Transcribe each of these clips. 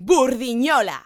Burdinola.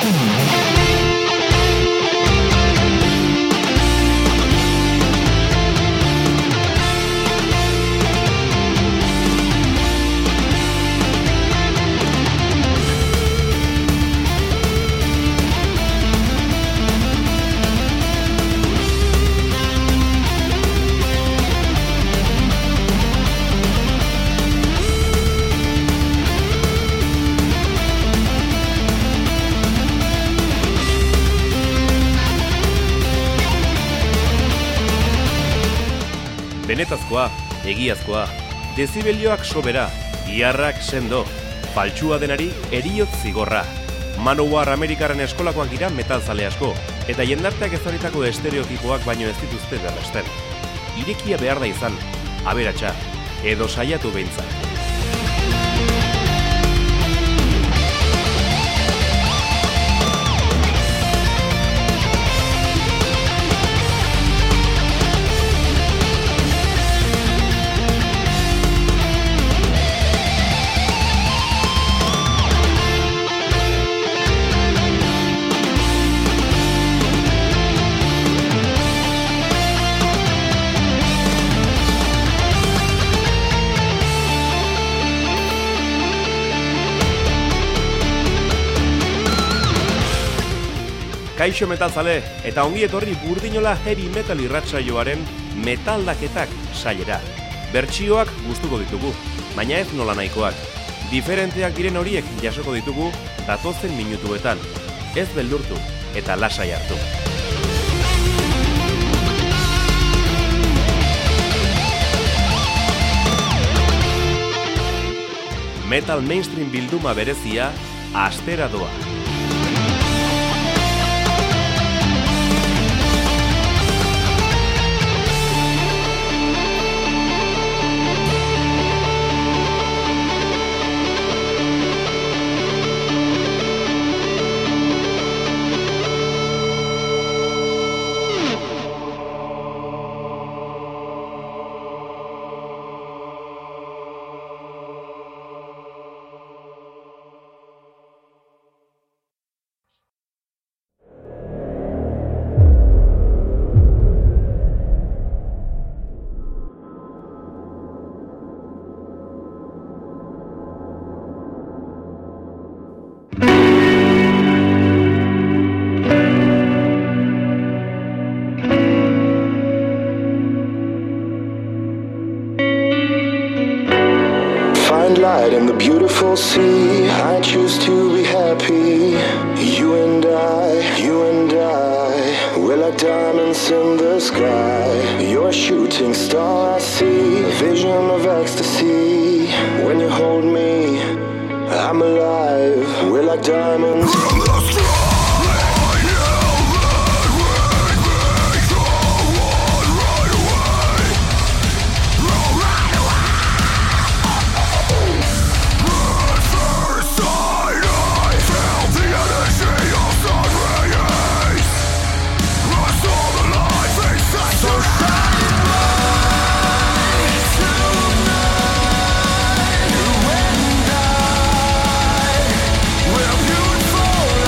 Benetazkoa, egiazkoa, dezibelioak sobera, iharrak sendo, faltsua denari eriotz zigorra. Manowar Amerikaren eskolakoak dira metalzale asko, eta jendarteak ezarritako estereotipoak baino ez dituzte berresten. Irekia behar da izan, aberatsa, edo saiatu behintzat. Kaixo metalzale, eta ongi etorri Burdinola heavy metal irratsaioaren metaldaketak sailera. Bertsioak gustuko ditugu, baina ez nola nahikoak. Diferenteak diren horiek jasoko ditugu datozen minutuetan. Ez beldurtu eta lasai hartu. Metal mainstream bilduma berezia, astera doa. Light in the beautiful sea, I choose to be happy. You and I, we're like diamonds in the sky. You're a shooting star, I see, a vision of ecstasy. When you hold me, I'm alive. We're like diamonds. We're beautiful.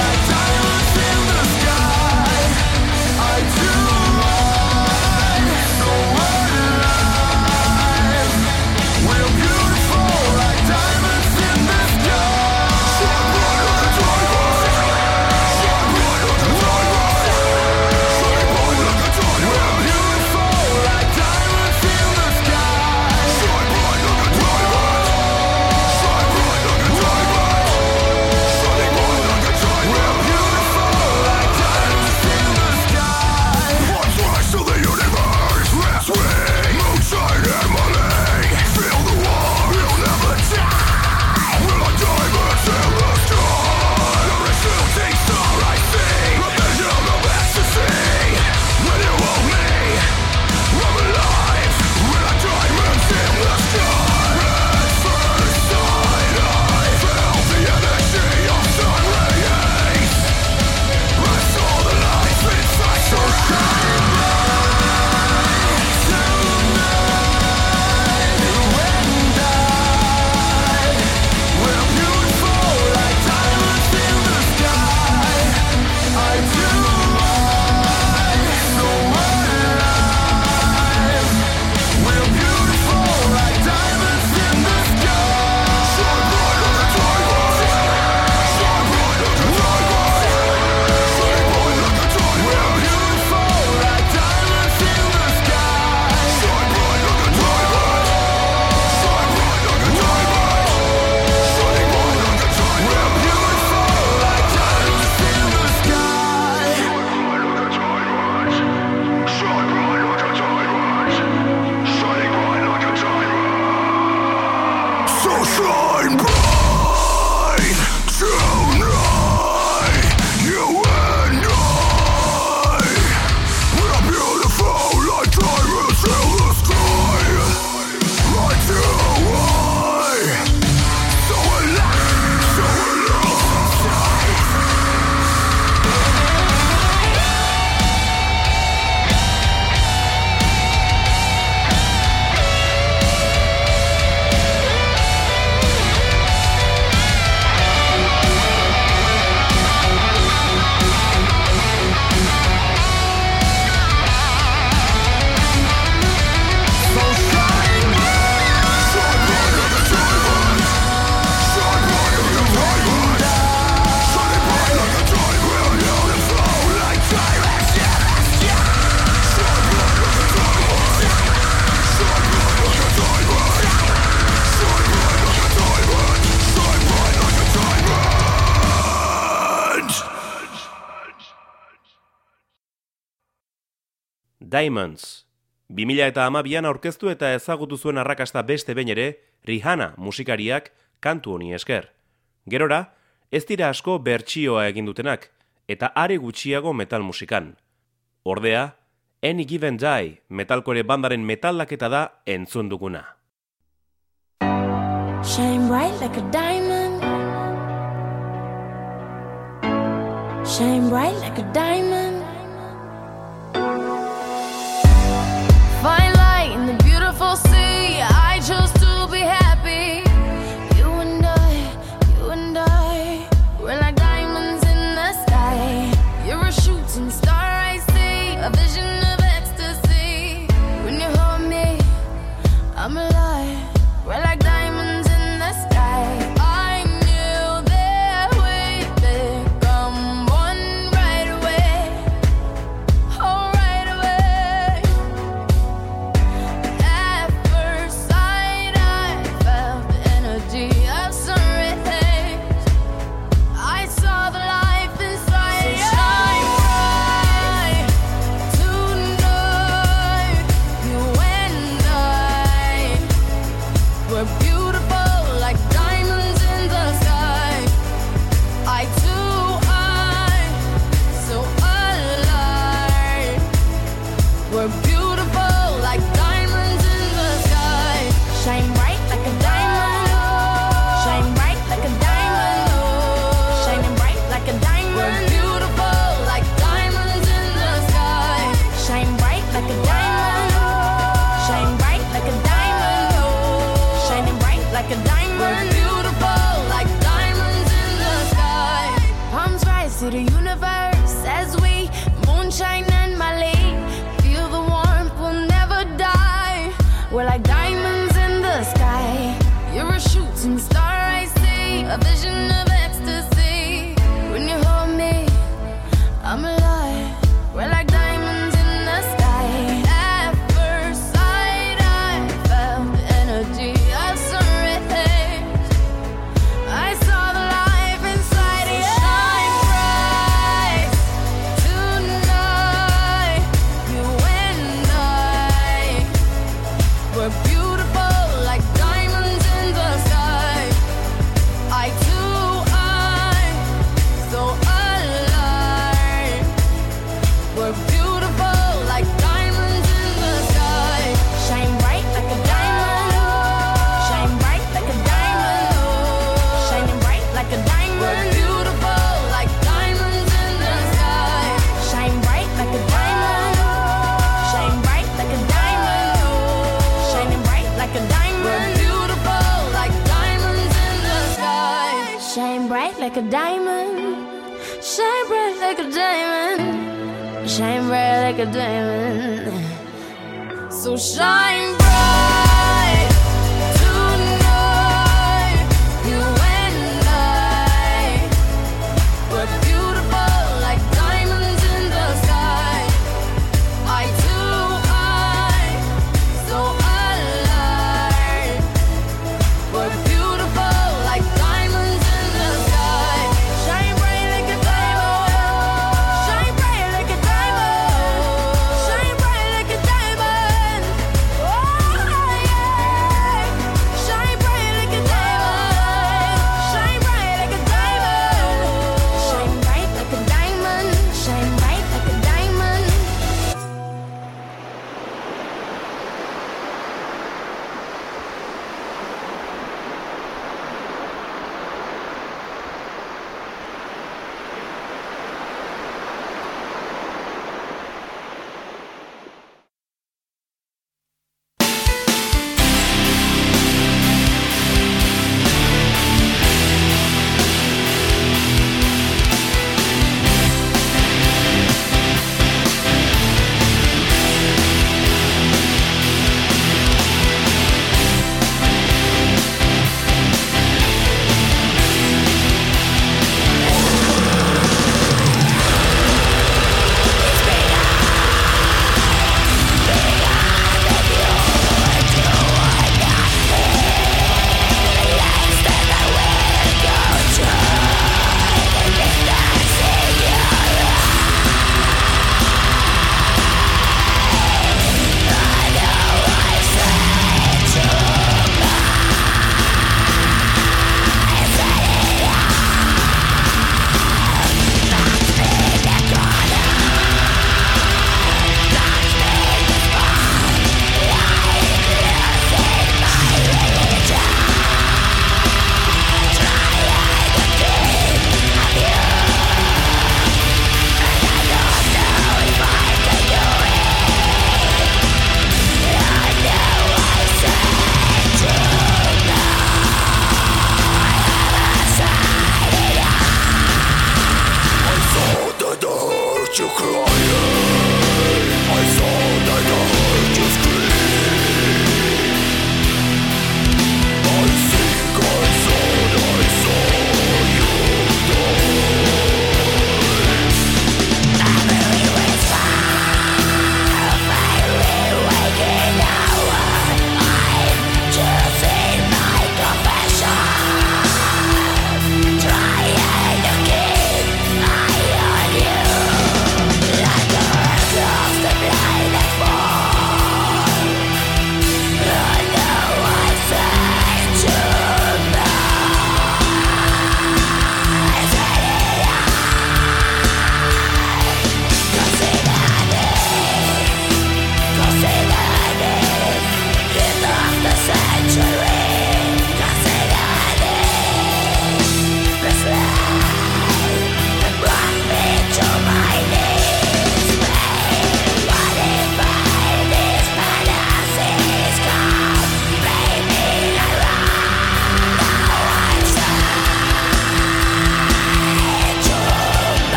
Diamonds. 2012an aurkeztu eta ezagutu zuen arrakasta beste behin ere, Rihanna musikariak kantu honi esker. Gerora, ez dira asko bertsioa egin dutenak, eta are gutxiago metal musikan. Ordea, Any Given Die metalcore bandaren metallaketa da entzun duguna. Shine bright like a diamond. Shine bright like a diamond. Find light in the beautiful sea. I chose to be happy. You and I, we're like diamonds in the sky. You're a shooting star, I see, a vision of ecstasy. When you hold me, I'm alive. We're like diamonds in the sky. I knew that we'd become one right away. Oh, right away. At first sight, I felt the energy of sun rays. I saw the life inside. So shine bright tonight. You and I, we're beautiful like diamonds in the sky. I too, so alive. We're beautiful like diamonds in the sky. Shine bright like a diamond. Shine bright like a diamond. Shining bright like a diamond. We're beautiful like diamonds in the sky. Shine bright like a diamond. Shine bright like a diamond. Shining bright like a diamond. We're beautiful like diamonds in the sky. Palms rise to the universe as we moonshine and Malay. Feel the warmth, we'll never die. We're like diamonds in the sky. You're a shooting star, I see, a vision of ecstasy. When you hold me, I'm alive. We're like diamonds in the sky. At first sight, I felt the energy of sun rays. I saw the life inside you. Shine bright tonight. You and I, we're beautiful like diamonds in the sky. I too, so alive. We're beautiful like diamonds in the sky. Shine bright like a diamond. Shine bright like a diamond. Shining bright like a diamond. We're beautiful like diamonds in the sky. Shine bright like a diamond. Shine bright like a diamond. Shining bright like a diamond. We're beautiful like diamonds in the sky. Shine bright like a diamond. Shine bright like a diamond. Shine bright like a diamond. So shine bright tonight. You and I, we're beautiful like diamonds in the sky. I too, so alive. We're beautiful like diamonds in the sky. Shine bright like a diamond. Shine bright like a diamond. Shine bright like a diamond. Oh,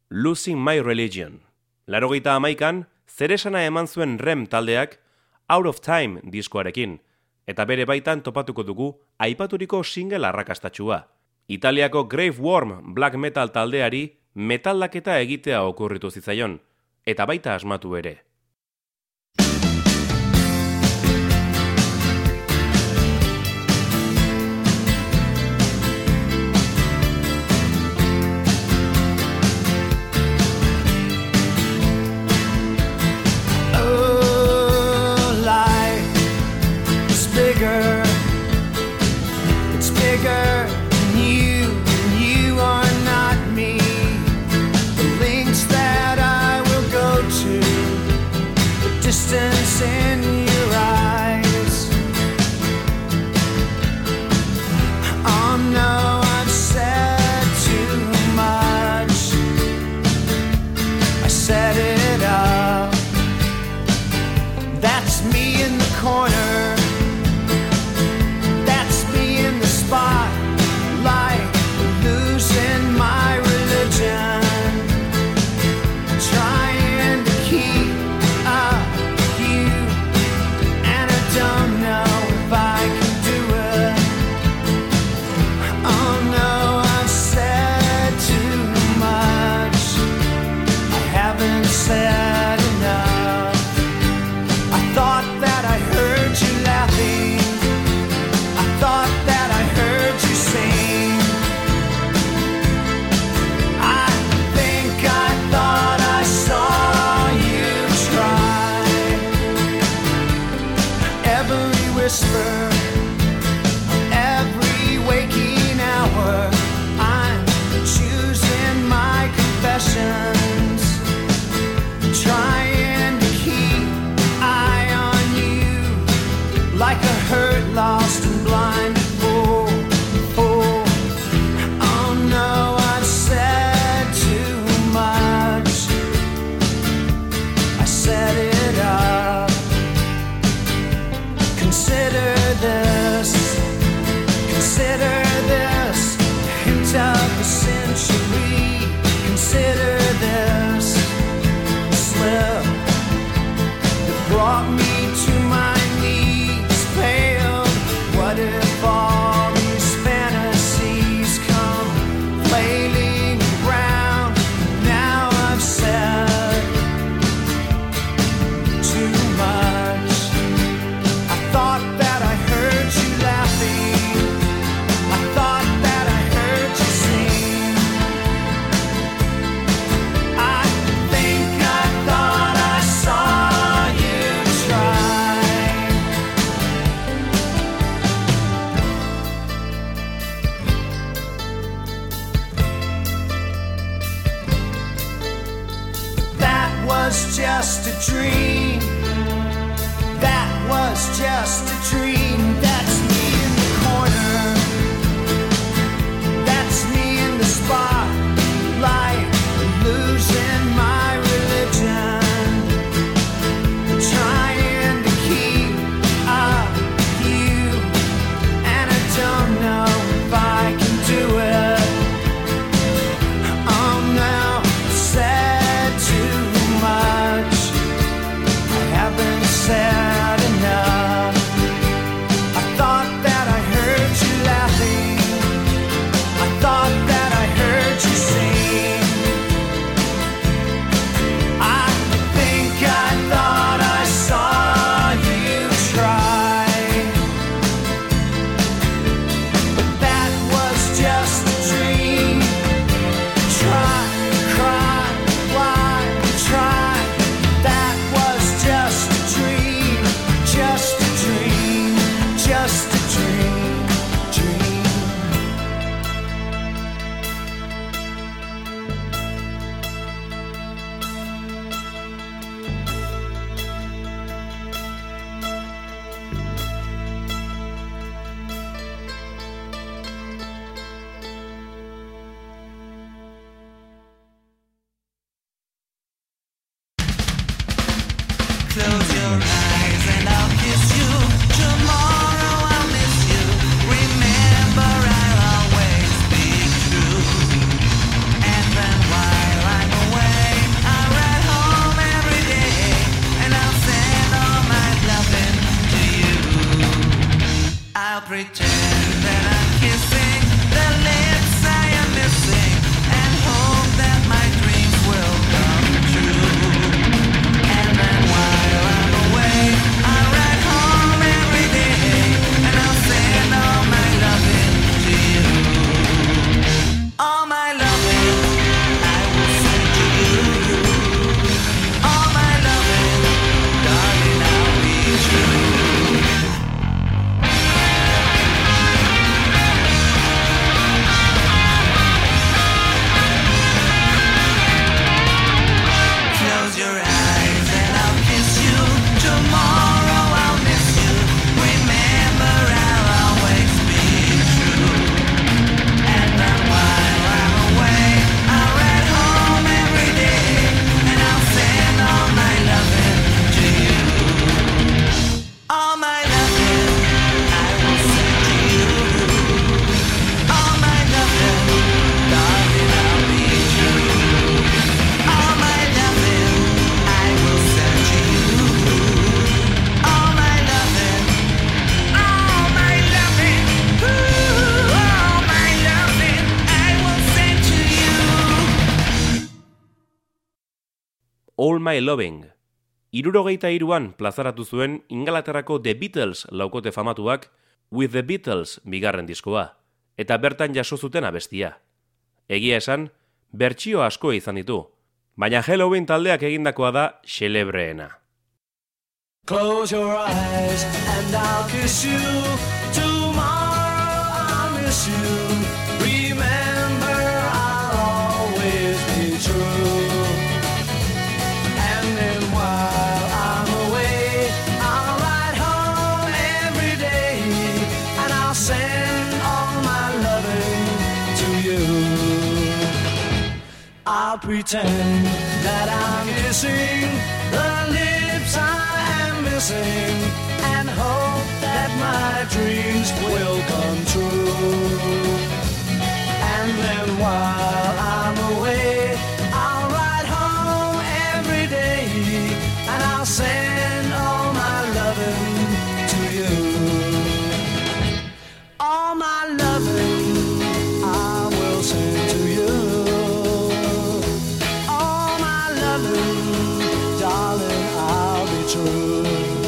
Losing My Religion. 1981, zeresana eman zuen Rem taldeak Out of Time diskoarekin, eta bere baitan topatuko dugu aipaturiko single arrakastatsua. Italiako Grave Worm black metal taldeari metaldaketa egitea okurritu zitzaion, eta baita asmatu ere. Sad enough. I All My Loving. 73an plazaratu zuen Ingalaterrako The Beatles laukote famatuak With the Beatles bigarren diskoa, eta bertan jaso zuten abestia. Egia esan, bertsio asko izan ditu, baina Halloween taldeak egindakoa da xelebreena. Close your eyes and I'll kiss you. Tomorrow I'll miss you. Remember, I'll always be true. And then while I'm away, I'll ride home every day, and I'll send all my loving to you. I'll pretend that I'm kissing the lips and hope that my dreams will come true. And then while I'm away, I'll ride home every day, and I'll send all my loving to you. All my loving I will send to you. All my loving, darling, I'll be true.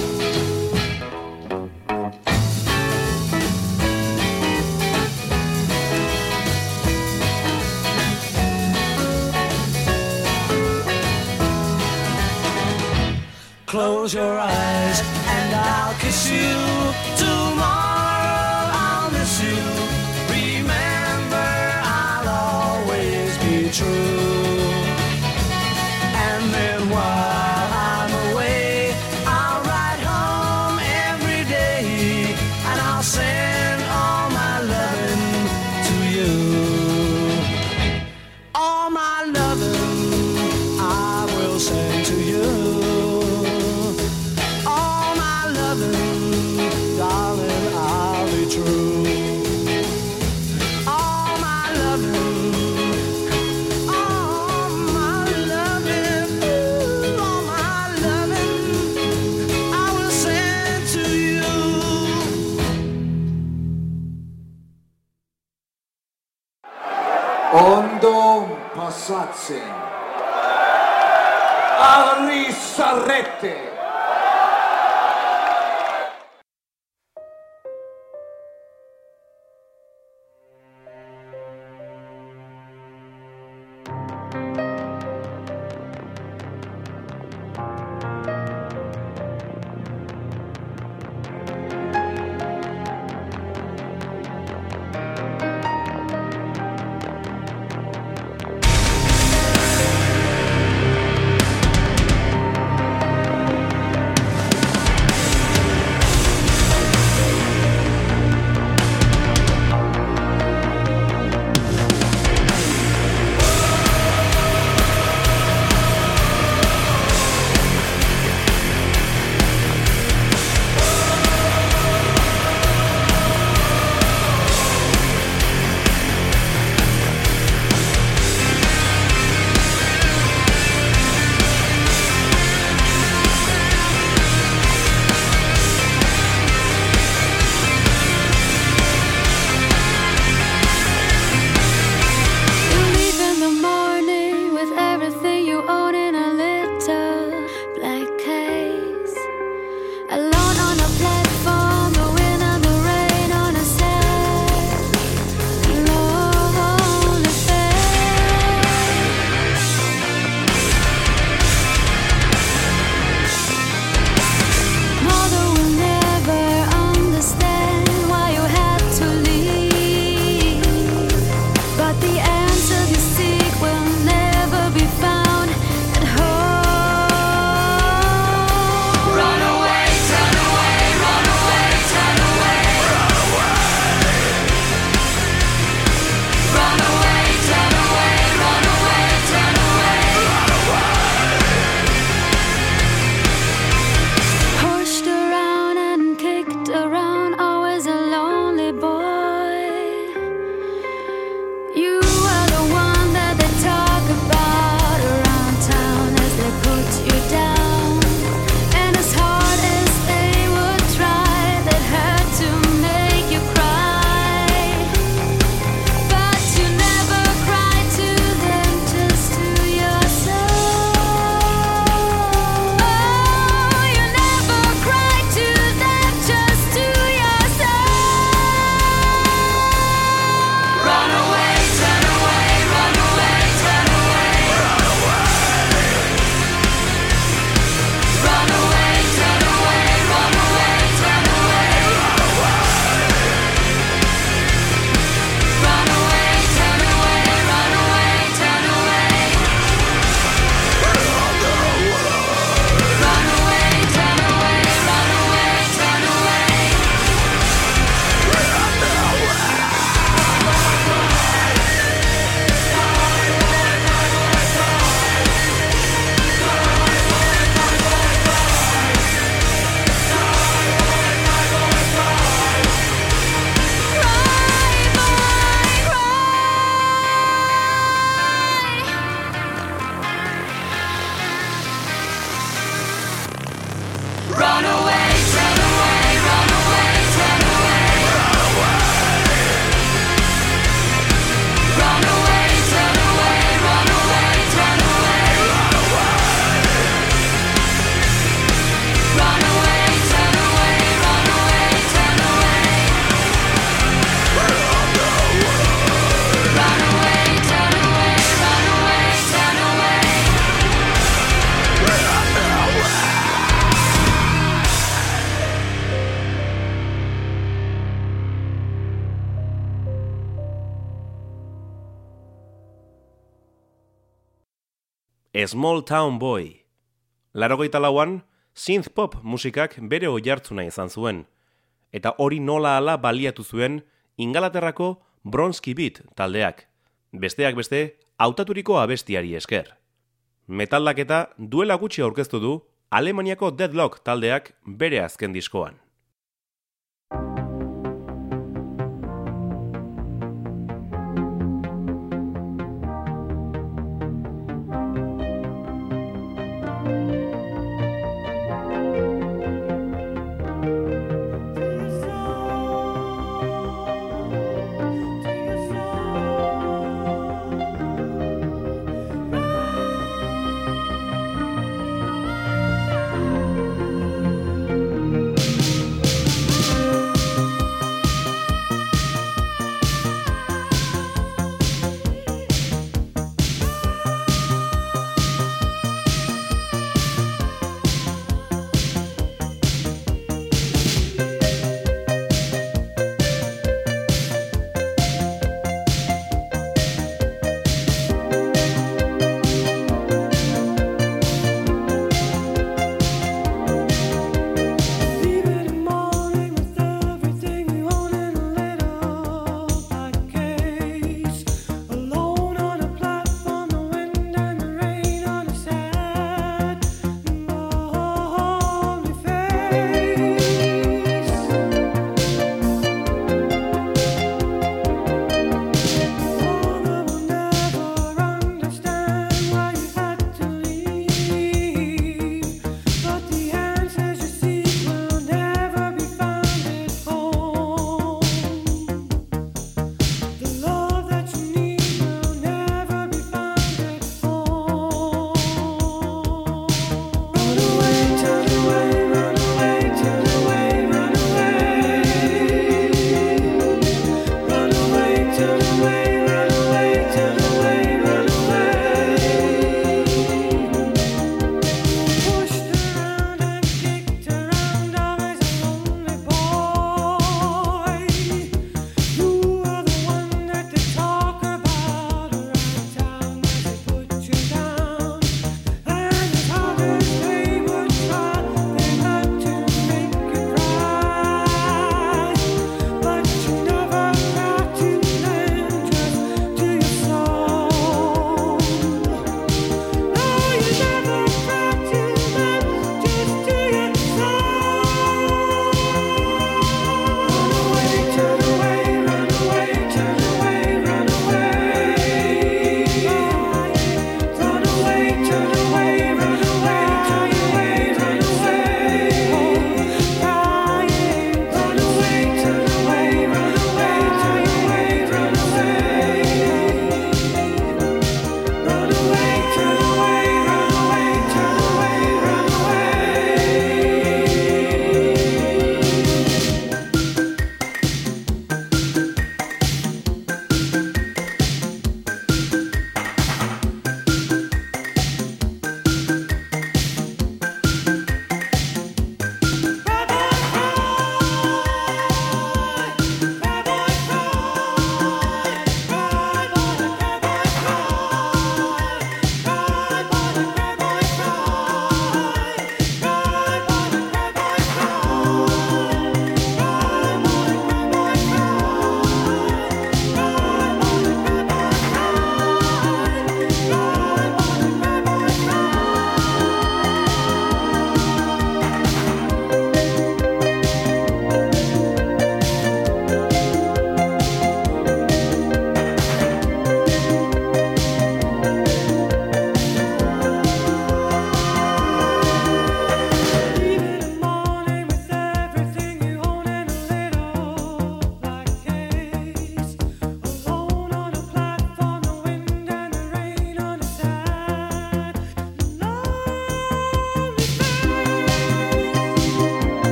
Close your eyes and I'll kiss you. Tomorrow I'll miss you. Remember, I'll always be true. And then while I'm away, I'll ride home every day, and I'll send all my loving to you. All my loving I will send to you. Darling, I'll be true. All my loving, all my loving, all my loving, I will send to you. Ondo Passazzi, Arisarrette. Run away, turn away, run away, turn away. Run away, turn away, run away, turn away. Run away, turn away, run away, turn away. Run away, turn away, run away, turn away. Small Town Boy. 84an, synth pop musikak bere oihartzuna izan zuen, eta hori nola hala baliatu zuen Ingalaterrako Bronski Beat taldeak, besteak beste hautaturiko abestiari esker. Metaldaketa duela gutxi aurkeztu du Alemaniako Deadlock taldeak bere azken diskoan.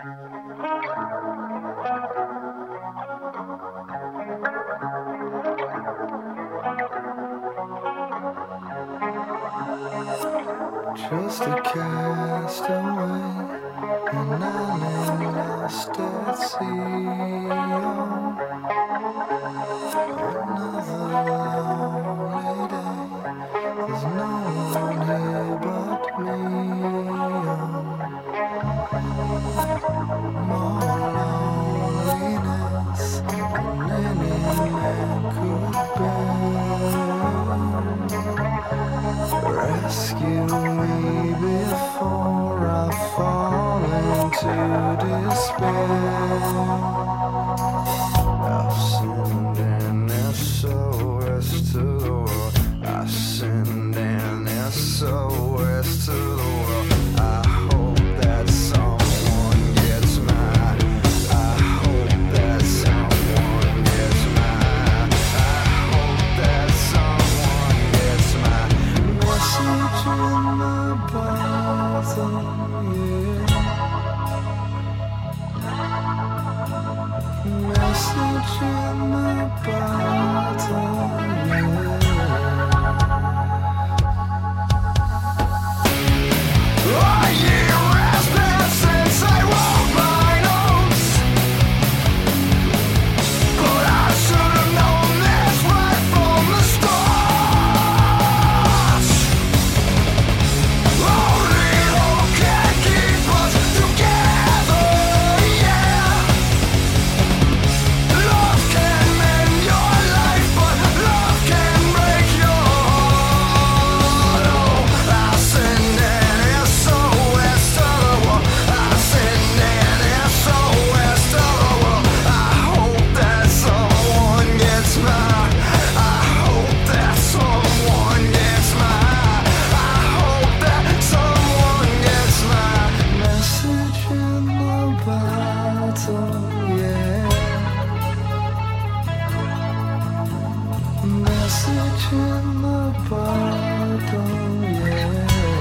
Just a castaway, an island lost at sea. Another lonely day. There's no one here but me. More loneliness than any man could bear. Rescue me before I fall into despair. I've sinned and SOS to the world. I've sinned and SOS to the world. I hope that someone gets mine. I hope that someone gets mine. I hope that someone gets mine. Message in my bottle, yeah. Message in my bottle, yeah. Oh, yeah, raspberry since I wrote my notes. But I should have known this right from the start. Only hope can keep us together, yeah. Love can mend your life, but love can break your heart. Oh, I send an SOS to the world. I send an SOS to the world. I hope that someone gets mine. I hope that someone gets mine. I hope that someone gets mine. Message in the bottle, yeah. Message in the bottle, yeah.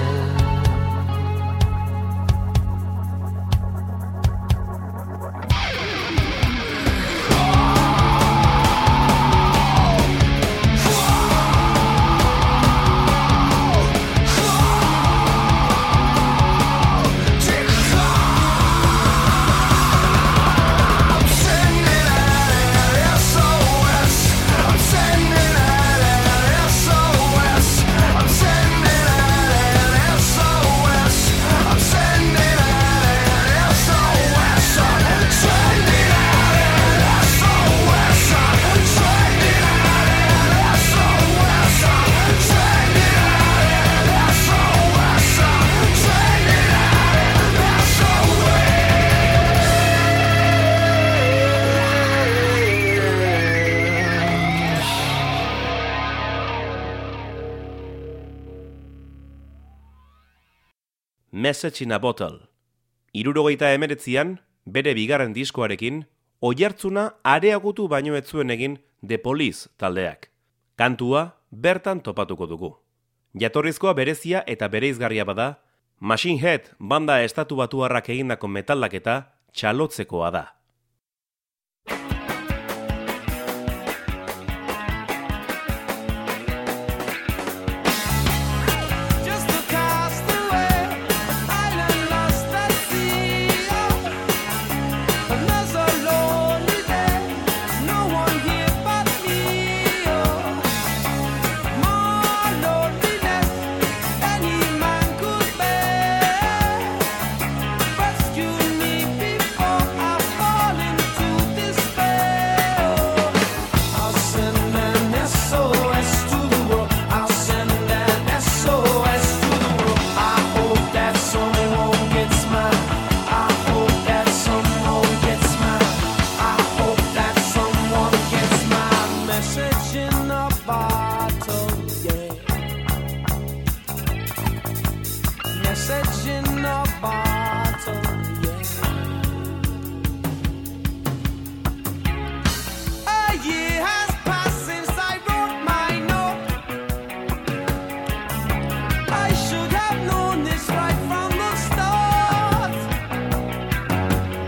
I'm sending out an SOS. I'm sending out an SOS. I'm sending out an SOS. I'm sending out an SOS. I'm sending out an SOS. I'm sending out an SOS. I'm sending out an SOS. I'm sending out an Message in a Bottle. 1979an, bere bigarren diskoarekin, oihartzuna areagotu baino ez zuen egin The Police taldeak. Kantua bertan topatuko dugu. Jatorrizkoa berezia eta bereizgarria bada, Machine Head banda estatubatuarrak egindako metaldaketa txalotzekoa da. Just a castaway, island lost at sea. Another lonely day, no one here but me. More loneliness any man could bear. Rescue me before I fall into despair. I'll send an SOS to the world. I'll send an SOS to the world. I hope that someone gets mine. I hope that someone gets mine. I hope that someone gets my message in a bottle, yeah. Message in a bottle, yeah. A year has passed since I wrote my note. I should have known this right from the start.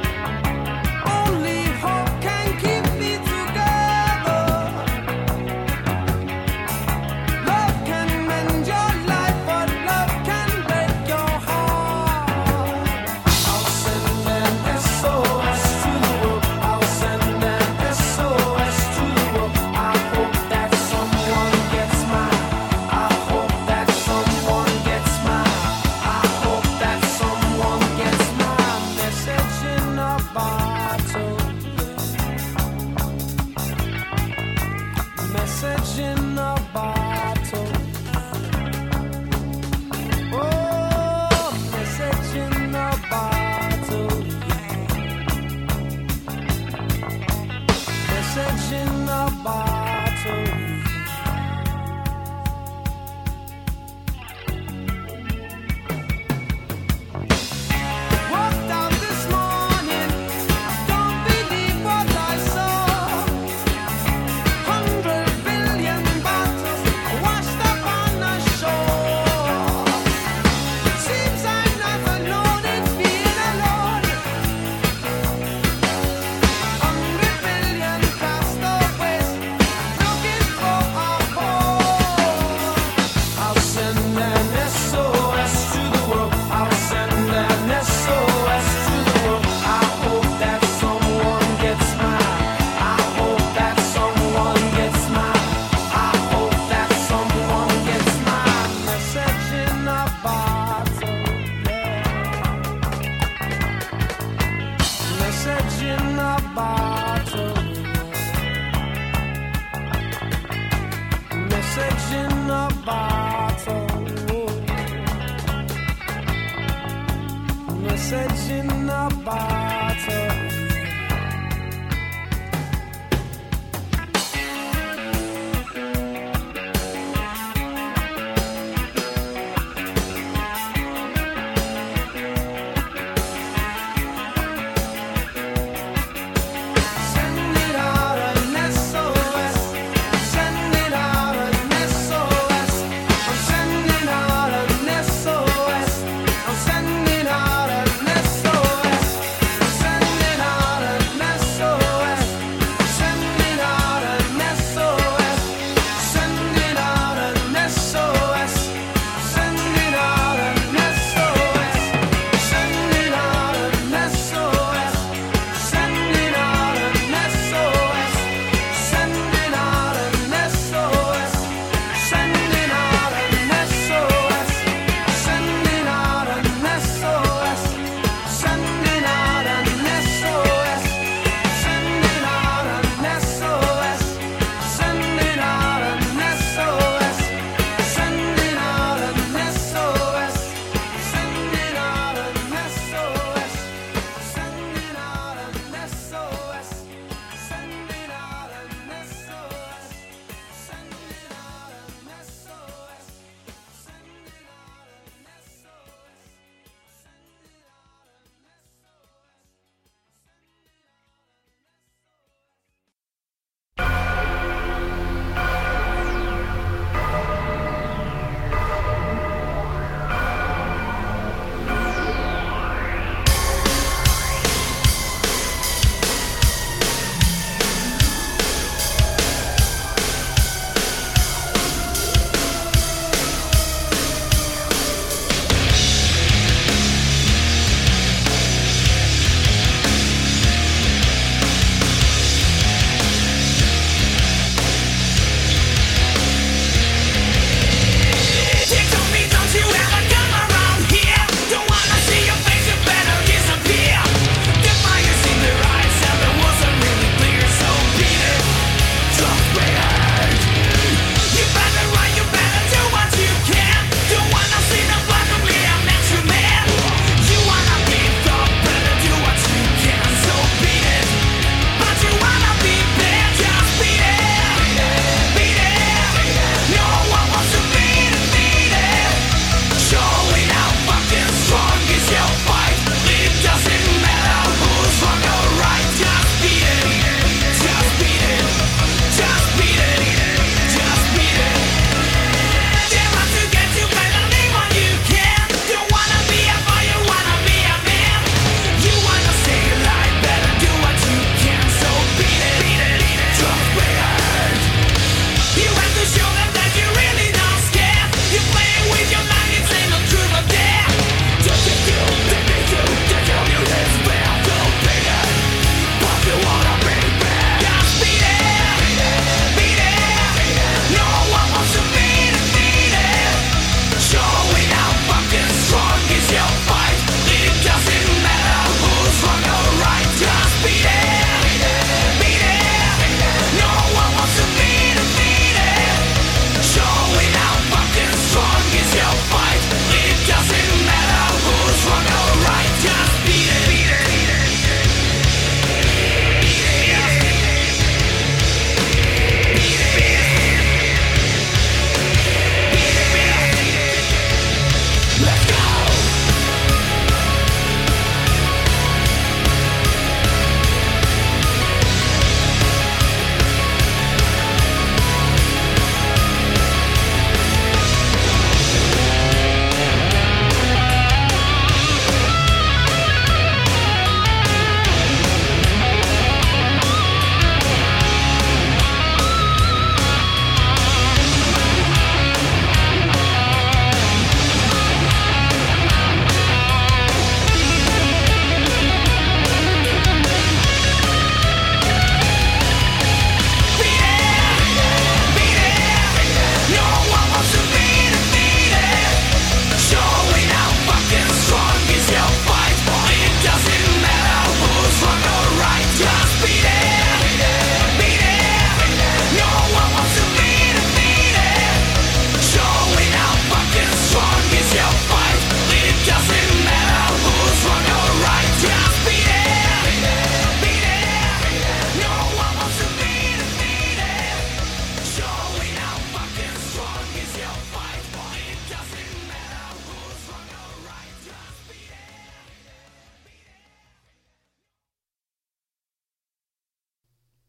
a bottle, yeah. Message in a bottle, yeah. Message in a bottle, message in a bottle.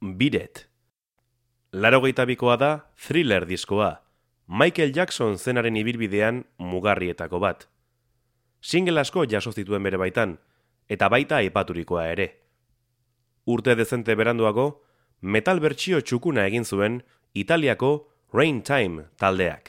Beat It. 82koa da Thriller diskoa, Michael Jackson zenaren ibilbidean mugarrietako bat. Single asko jaso zituen bere baitan, eta baita aipaturikoa ere. Urte dezente beranduago, metal bertsio txukuna egin zuen Italiako Rain Time taldeak.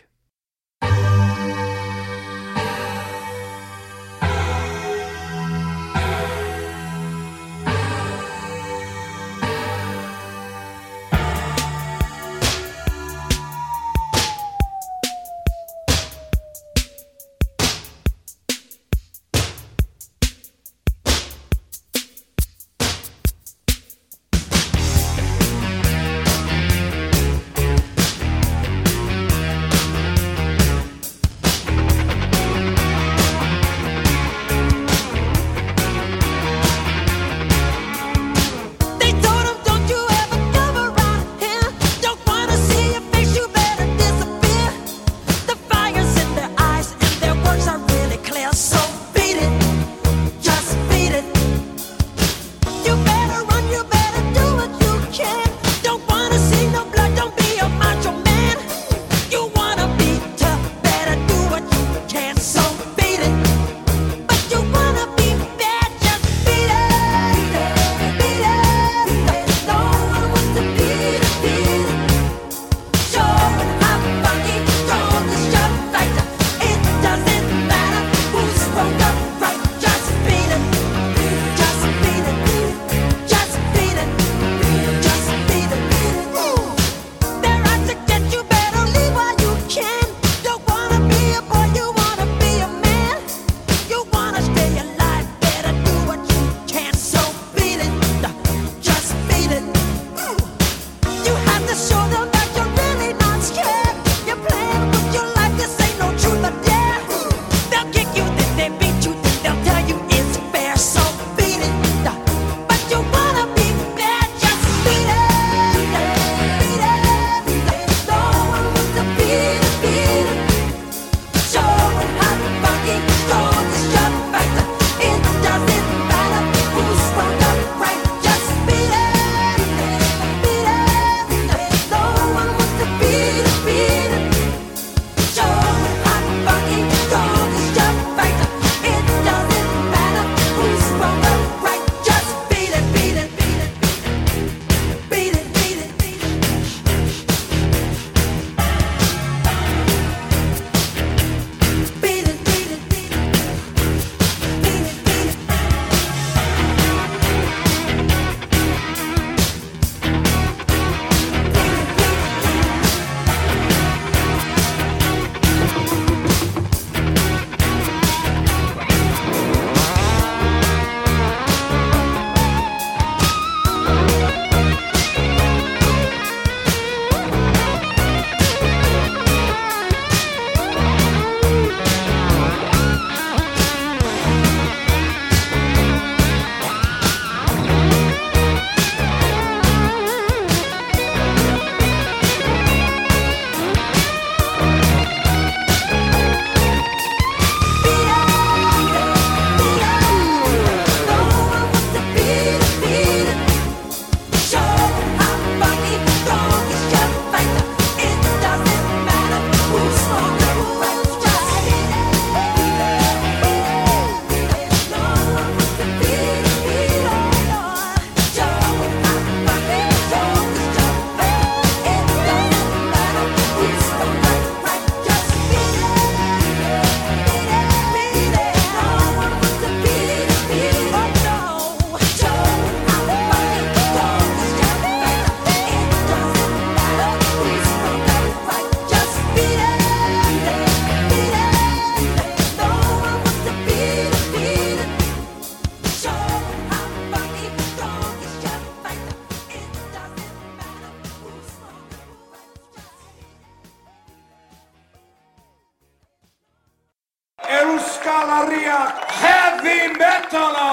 Euskal Herriak heavy metala!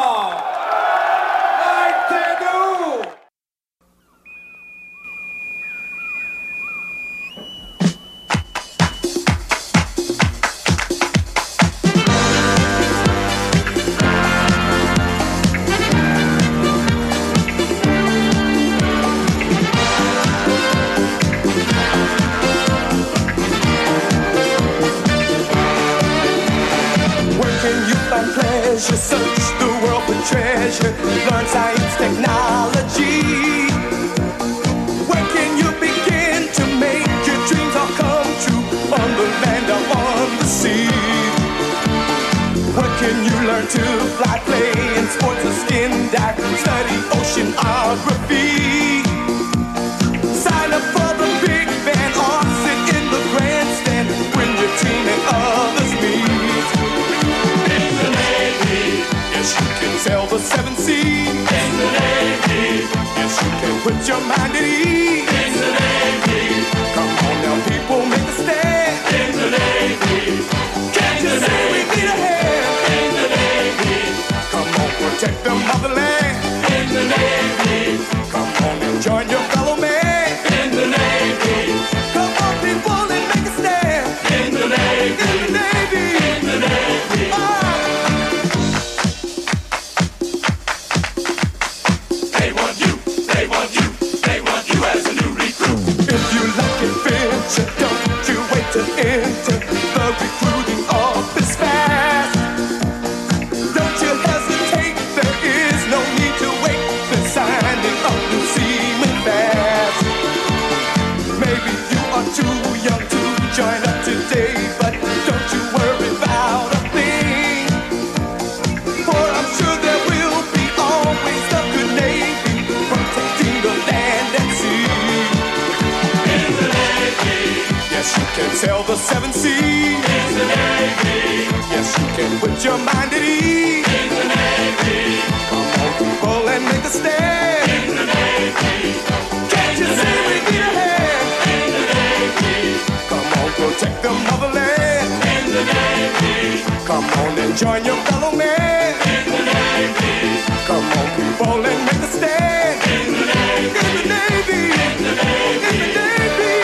Maite du! pleasure, search the world for treasure, learn science, technology. Where can you begin to make your dreams all come true? On the land or on the sea? Where can you learn to fly, play in sports or skin dive, study oceanography? Sign up for the big band or sit in the grandstand when your team and others meet. In the Navy, yes you can sail the seven seas. In the Navy, yes you can put your mind at ease. In the Navy, come on now people, make a stand. In the Navy, can't you see we need a hand? In the Navy, come on, protect the motherland. In the Navy, come on and join your fellow man. In the Navy, come on people and make a stand. In the Navy, in the Navy, in the Navy. They want you, they want you, they want you as a new recruit. If you like adventure, don't you wait to enter. The recruiting office fast. Don't you hesitate, there is no need to wait. They're signing up new seamen fast. Maybe you are too young to join up today, but don't you worry about a thing. For I'm sure there will be always a good Navy protecting the land and sea. In the Navy, yes you can sail the seven seas. In the Navy, yes you can put your mind at ease. In the Navy, come on people and make a stand. In the Navy, can't you see we need a hand? In the Navy, come on protect the motherland. In the Navy, come on and join your fellow man. In the Navy, come on people and make a stand. In the Navy, in the Navy, in the Navy, in the Navy.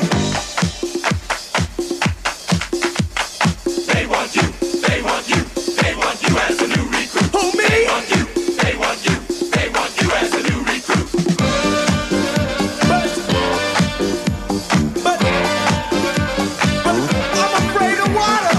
They want you, they want you, they want you as a new recruit. Who, me? They want you, they want you, they want you as a new recruit. But I'm afraid of water.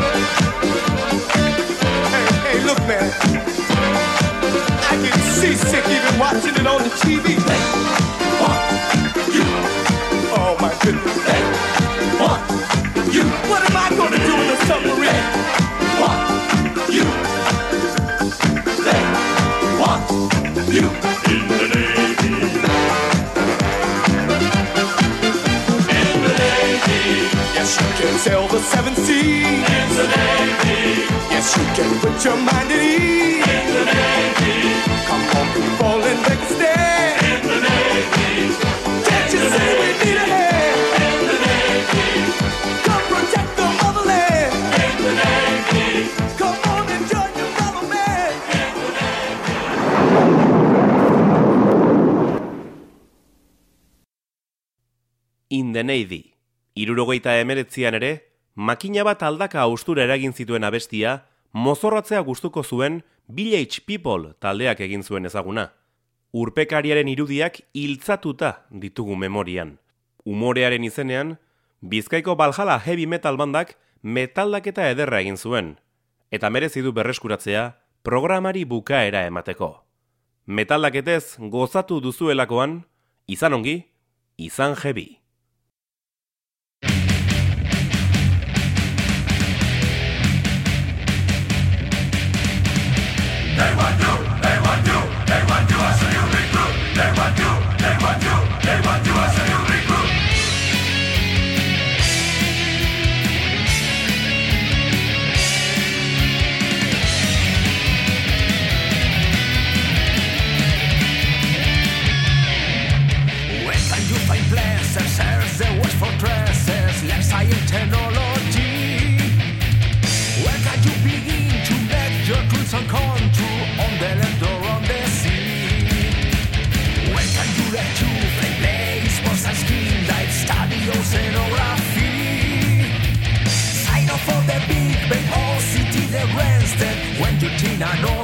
Hey, look, man. I get seasick even watching it on the TV. They want you. Oh, my goodness. They want you. What am I going to do in a submarine? They want you. They want you. In the Navy. In the Navy. Yes, you can sail the seven seas. In the Navy. Yes, you can put your mind at ease. In the Navy. Come on, people, and make a stand. In the Navy. Can't you see we need a hand? In the Navy. Come protect the motherland. In the Navy. Come on and join your fellow man. In the Navy. In the Navy. 1979an ere, makina bat aldaka austura eragin zituen abestia, mozorratzea gustuko zuen Village People taldeak egin zuen ezaguna. Urpekariaren irudiak hiltzatuta ditugu memorian. Umorearen izenean, Bizkaiko Valhalla heavy metal bandak metaldaketa ederra egin zuen, eta merezi du berreskuratzea programari bukaera emateko. Metaldaketez gozatu duzuelakoan, izan ongi, izan heavy. They want you, they want you, they want you as a new recruit. They want you, they want you, they want you as a new recruit. Where can you find places? There's the West Fortresses, left science technology. Where can you begin to make your dreams come true on the land or on the sea? Where can you learn to play sports and skiing like study oceanography? Sign up for the big bang or city the grandstand when you teen and